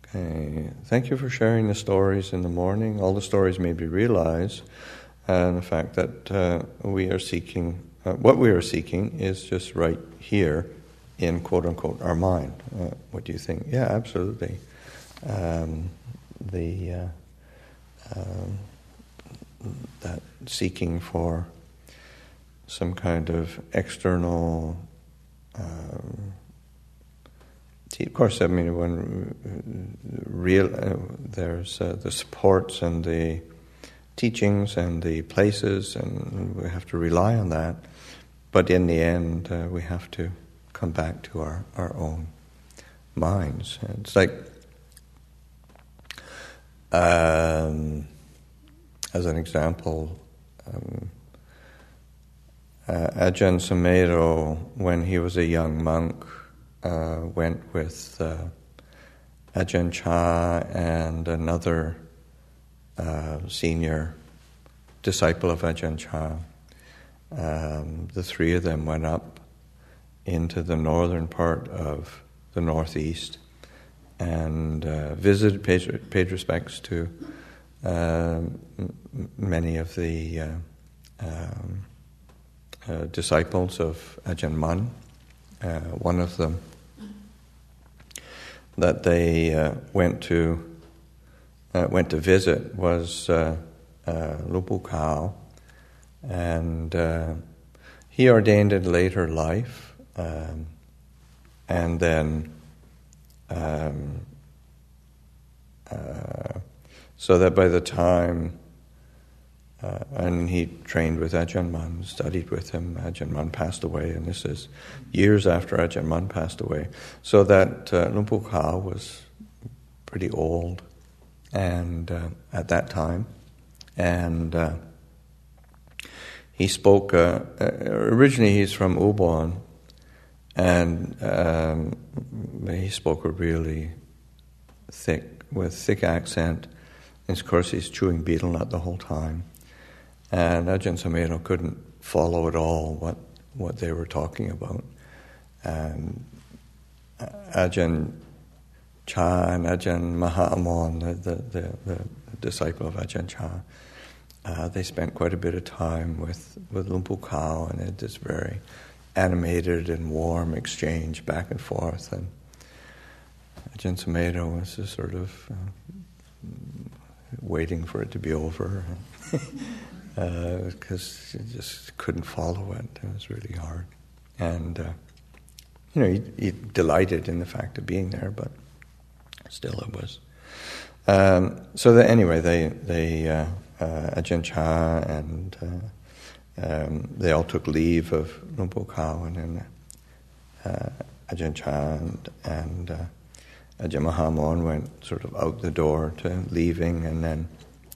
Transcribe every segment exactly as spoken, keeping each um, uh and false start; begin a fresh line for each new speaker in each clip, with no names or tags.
Okay. Thank you for sharing the stories in the morning. All the stories made me realize uh, the fact that uh, we are seeking, uh, what we are seeking is just right here in quote-unquote our mind. Uh, what do you think? Yeah, absolutely. Um, the uh, um, that seeking for some kind of external um, of course, I mean, when real uh, there's uh, the supports and the teachings and the places, and we have to rely on that. But in the end, uh, we have to come back to our, our own minds. It's like, um, as an example, um, uh, Ajahn Sumedho, when he was a young monk, Uh, went with uh, Ajahn Chah and another uh, senior disciple of Ajahn Chah. Um, the three of them went up into the northern part of the northeast and uh, visited, paid, paid respects to uh, m- many of the uh, um, uh, disciples of Ajahn Mun. Uh, one of them that they uh, went to uh, went to visit was uh, uh, Lupu Khao, and uh, he ordained in later life, um, and then um, uh, so that by the time Uh, and he trained with Ajahn Mun, studied with him. Ajahn Mun passed away, and this is years after Ajahn Mun passed away. So that uh, Lupu Khao was pretty old, and uh, at that time, and uh, he spoke. Uh, uh, originally, he's from Ubon, and um, he spoke a really thick, with thick accent. And of course, he's chewing betel nut the whole time. And Ajahn Sumedho couldn't follow at all what, what they were talking about. And Ajahn Chah and Ajahn Mahamon, the, the, the, the disciple of Ajahn Chah, uh, they spent quite a bit of time with, with Lupu Khao, and it is very animated and warm exchange back and forth. And Ajahn Sumedho was just sort of uh, waiting for it to be over. Because uh, he just couldn't follow it. It was really hard. And, uh, you know, he, he delighted in the fact of being there, but still it was. Um, so that anyway, they, they uh, uh, Ajahn Chah and uh, um, they all took leave of Lupu Khao, and then uh, Ajahn Chah and, and uh, Ajahn Mahamon went sort of out the door to leaving, and then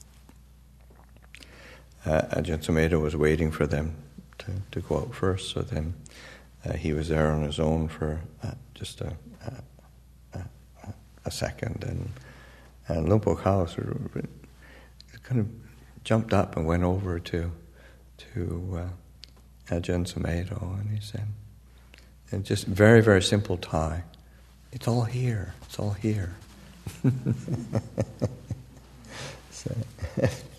Uh, Ajahn Sumedho was waiting for them to, to go out first, so then uh, he was there on his own for uh, just a, a, a, a second, and, and Lupu Khao sort of kind of jumped up and went over to to uh, Ajahn Sumedho, and he said, and just very, very simple Thai, "It's all here, it's all here." So